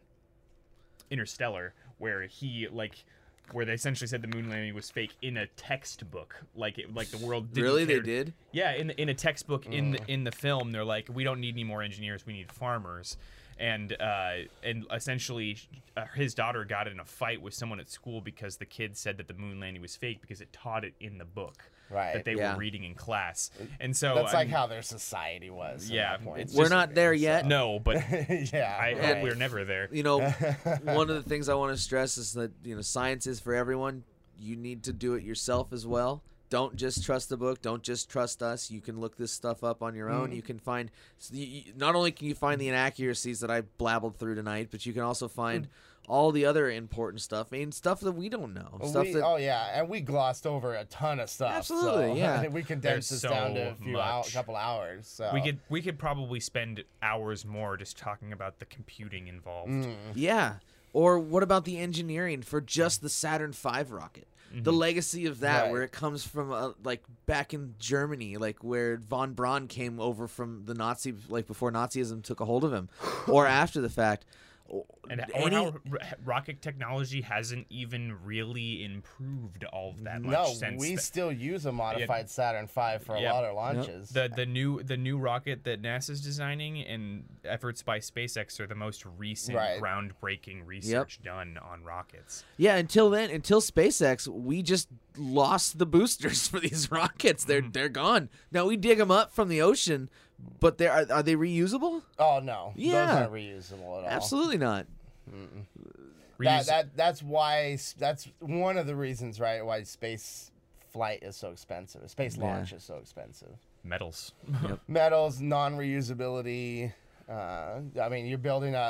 S2: Interstellar where where they essentially said the moon landing was fake in a textbook, like the world didn't
S1: Really,
S2: care.
S1: they did?
S2: Yeah, in a textbook in the film, they're like, we don't need any more engineers, we need farmers, and essentially his daughter got in a fight with someone at school because the kid said that the moon landing was fake because it taught it in the book that they were reading in class, and so
S3: that's like how their society was.
S2: Yeah,
S3: at that point.
S2: it's
S1: We're
S2: just-
S1: not there yet.
S2: No, but
S3: yeah,
S2: I hope we're never there.
S1: You know, one of the things I want to stress is that, you know, science is for everyone. You need to do it yourself as well. Don't just trust the book. Don't just trust us. You can look this stuff up on your own. You can find, not only can you find the inaccuracies that I blabbled through tonight, but you can also find all the other important stuff. I mean, stuff that we don't know.
S3: And we glossed over a ton of stuff.
S1: Absolutely,
S3: so,
S1: yeah.
S3: we condensed this
S2: There's
S3: down to
S2: so
S3: a couple hours. So.
S2: We could probably spend hours more just talking about the computing involved.
S1: Yeah. Or what about the engineering for just the Saturn V rocket? The legacy of that, where it comes from, like back in Germany, like where von Braun came over from the Nazi, like before Nazism took a hold of him, or after the fact.
S2: And how rocket technology hasn't even really improved all of that much
S3: No,
S2: since.
S3: we still use a modified Saturn V for a lot of launches.
S2: The new rocket that NASA's designing and efforts by SpaceX are the most recent groundbreaking research done on rockets.
S1: Yeah, until SpaceX, we just lost the boosters for these rockets. They're gone. Now we dig them up from the ocean, but are they reusable?
S3: Oh no,
S1: Yeah.
S3: those aren't reusable at all.
S1: Absolutely not.
S3: That's one of the reasons, right? Why space flight is so expensive. Space launch is so expensive.
S2: Metals.
S3: Metals, non-reusability. I mean, you're building a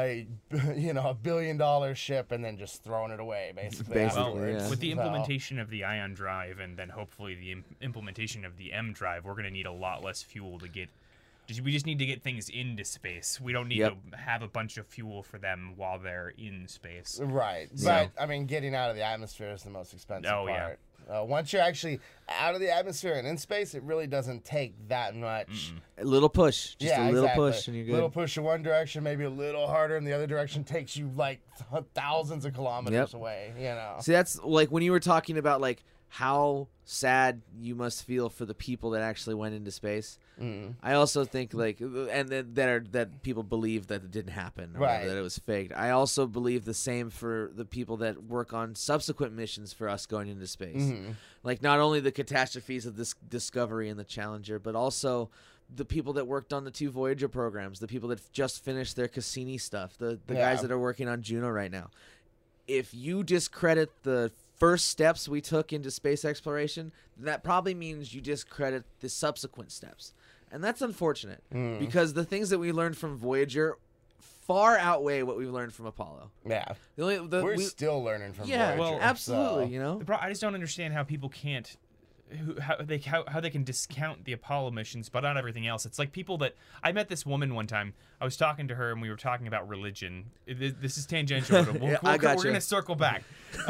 S3: $1 billion ship and then just throwing it away, basically.
S2: Well, with the implementation of the ion drive and then hopefully the implementation of the M drive, we're going to need a lot less fuel to get. We just need to get things into space. We don't need to have a bunch of fuel for them while they're in space.
S3: Right. But, I mean, getting out of the atmosphere is the most expensive part.
S2: Yeah.
S3: Once you're actually out of the atmosphere and in space, it really doesn't take that much.
S1: A little push. Just a little push and you're good.
S3: A little push in one direction, maybe a little harder in the other direction takes you like thousands of kilometers away, you know.
S1: See, that's like when you were talking about like how sad you must feel for the people that actually went into space. I also think like, and that people believe that it didn't happen, or that it was faked. I also believe the same for the people that work on subsequent missions for us going into space. Like not only the catastrophes of this Discovery and the Challenger, but also the people that worked on the 2 Voyager programs, the people that just finished their Cassini stuff, the guys that are working on Juno right now. If you discredit the first steps we took into space exploration, that probably means you discredit the subsequent steps. And that's unfortunate because the things that we learned from Voyager far outweigh what we've learned from Apollo.
S3: Yeah.
S1: We're
S3: still learning from
S1: Yeah,
S3: Voyager.
S1: well, absolutely,
S3: so.
S1: you know?
S2: I just don't understand how people can't... How they can discount the Apollo missions but not everything else. It's like people that I met this woman one time. I was talking to her and we were talking about religion. This is tangential. We're going to circle back.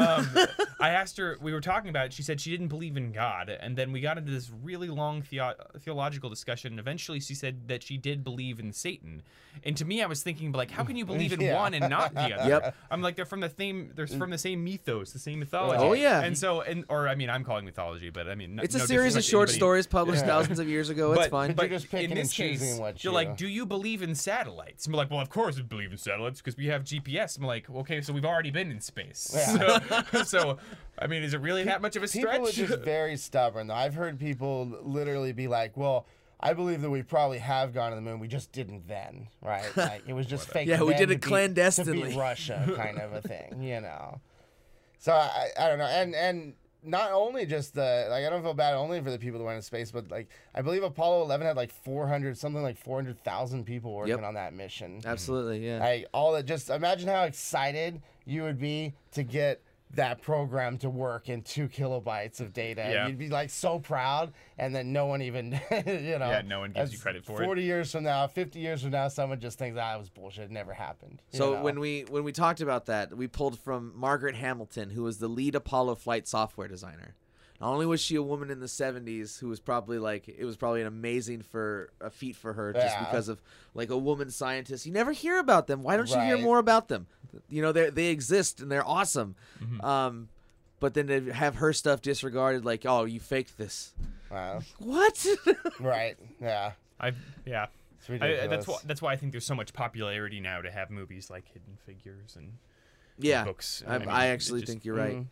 S2: I asked her, we were talking about it. She said she didn't believe in God, and then we got into this really long theological discussion. And eventually, she said that she did believe in Satan. And to me, I was thinking, like, how can you believe in one and not the other?
S1: Yep.
S2: I'm like, they're from the same mythos, the same mythology.
S1: Oh yeah.
S2: And so, I'm calling mythology, but I mean,
S1: it's a series of short stories published thousands of years ago. It's fine.
S3: But you're just picking
S2: in this
S3: and choosing
S2: case,
S3: what
S2: you're like, do you believe in satellites? And we're like, well, of course we believe in satellites because we have GPS. I'm like, okay, so we've already been in space.
S3: Yeah.
S2: So, I mean, is it really that much of a stretch?
S3: People are just very stubborn, though. I've heard people literally be like, well, I believe that we probably have gone to the moon. We just didn't then, right? Like it was just fake.
S1: Yeah, we
S3: then
S1: did it
S3: to
S1: clandestinely.
S3: beat Russia, kind of a thing, you know. So I don't know, and not only just I don't feel bad only for the people that went into space, but like I believe Apollo 11 had like 400,000 people working on that mission.
S1: Absolutely, yeah.
S3: Like all that. Just imagine how excited you would be to get that program to work in 2 kilobytes of data.
S2: Yeah.
S3: You'd be like so proud, and then no one even, you know.
S2: Yeah, no one gives you credit for
S3: 40 years from now, 50 years from now, someone just thinks, it was bullshit. It never happened. You
S1: So
S3: know?
S1: when we talked about that, we pulled from Margaret Hamilton, who was the lead Apollo flight software designer. Not only was she a woman in the 70s who was probably it was probably an amazing feat for her just because of like a woman scientist. You never hear about them. Why don't you hear
S3: Right.
S1: more about them? You know, they exist and they're awesome. But then to have her stuff disregarded, like, oh, you faked this.
S3: Wow.
S1: What?
S3: Right. Yeah.
S2: Yeah.
S3: It's ridiculous.
S2: That's why I think there's so much popularity now to have movies like Hidden Figures and
S1: Yeah,
S2: books.
S1: I actually think you're right.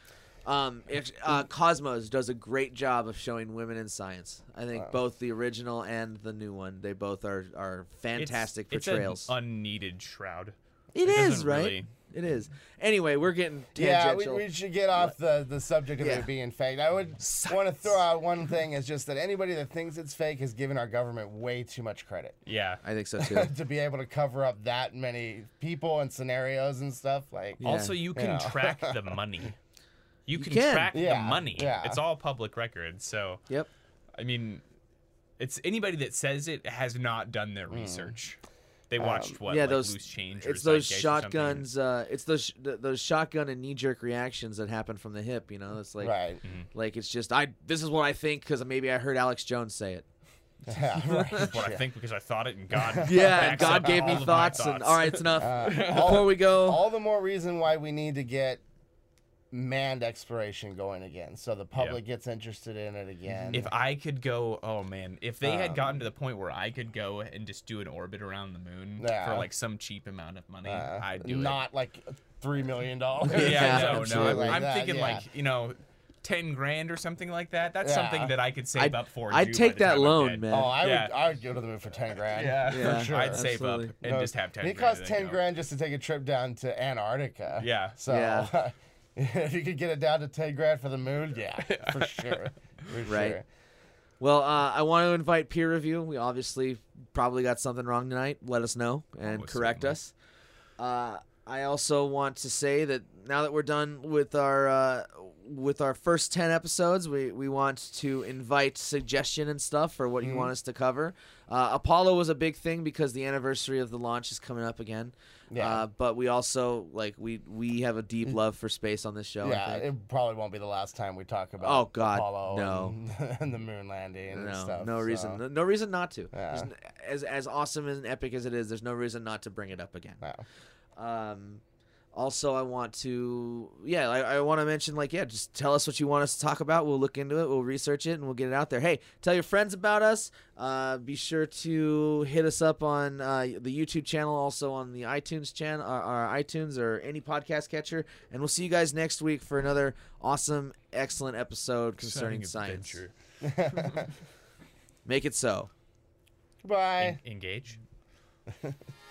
S1: Cosmos does a great job of showing women in science. I think both the original and the new one, they both are fantastic portrayals.
S2: It's an unneeded shroud.
S1: It is,
S2: doesn't
S1: right?
S2: really-
S1: It is. Anyway, we're getting
S3: Yeah,
S1: tangential.
S3: we should get off the subject of
S1: Yeah.
S3: it being fake. I would want to throw out one thing is just that anybody that thinks it's fake has given our government way too much credit
S2: Yeah.
S1: I think so too.
S3: to be able to cover up that many people and scenarios and stuff. Like,
S1: Yeah.
S2: Also, you can
S3: know.
S2: track the money. You can
S1: can.
S2: track the
S3: Yeah,
S2: money.
S3: yeah.
S2: It's all public record. So,
S1: Yep.
S2: I mean, it's anybody that says it has not done their research. They watched what?
S1: Yeah,
S2: like
S1: those
S2: Loose Change or
S1: it's those
S2: Zeitgeist or something?
S1: shotguns. It's those shotgun and knee jerk reactions that happen from the hip. You know, it's like
S3: right.
S1: like it's just this is what I think because maybe I heard Alex Jones say it.
S3: Yeah, right.
S2: What I think because I thought it and God.
S1: Yeah,
S2: backs
S1: God
S2: up
S1: gave
S2: all
S1: me
S2: of my
S1: thoughts, and all right, it's enough. Before we go,
S3: All the more reason why we need to get manned exploration going again, so the public gets interested in it again.
S2: If I could go, oh man, if they had gotten to the point where I could go and just do an orbit around the moon
S3: Yeah.
S2: for like some cheap amount of money, I'd do
S3: not like $3 million.
S2: it.
S1: Yeah,
S2: no,
S1: absolutely.
S2: I'm
S3: Like that,
S2: thinking
S3: yeah.
S2: like 10 grand or something like that. That's
S3: Yeah.
S2: something that I could save up for. and
S1: I'd
S2: do by
S1: take
S2: the
S1: that
S2: time I'm
S1: loan,
S2: dead.
S1: man.
S3: Oh,
S2: Yeah.
S3: I would go to the moon for 10 grand.
S2: Yeah,
S1: Yeah,
S3: for sure.
S2: I'd save
S1: absolutely.
S2: up and just have 10
S3: It
S2: grand.
S3: costs
S2: and then
S3: 10
S2: go.
S3: grand just to take a trip down to Antarctica.
S2: Yeah.
S3: So
S1: Yeah.
S3: if you could get it down to 10 grand for the moon, yeah, for sure. For
S1: Right.
S3: sure.
S1: Well, I want to invite peer review. We obviously probably got something wrong tonight. Let us know and
S2: Almost
S1: correct
S2: certainly.
S1: us. I also want to say that now that we're done with our first 10 episodes, we want to invite suggestion and stuff for what you want us to cover. Apollo was a big thing because the anniversary of the launch is coming up again.
S3: Yeah.
S1: But we also we have a deep love for space on this show. I
S3: Yeah,
S1: think.
S3: it probably won't be the last time we talk about
S1: Oh, God,
S3: Apollo
S1: no.
S3: and the moon landing and stuff.
S1: No
S3: so.
S1: reason. No reason not to.
S3: Yeah.
S1: As awesome and epic as it is, there's no reason not to bring it up again.
S3: No.
S1: Also, I want to, I want to mention, just tell us what you want us to talk about. We'll look into it, we'll research it, and we'll get it out there. Hey, tell your friends about us. Be sure to hit us up on the YouTube channel, also on the iTunes channel, our iTunes or any podcast catcher. And we'll see you guys next week for another awesome, excellent episode concerning science.
S2: Adventure.
S1: Make it so.
S3: Goodbye.
S2: Engage.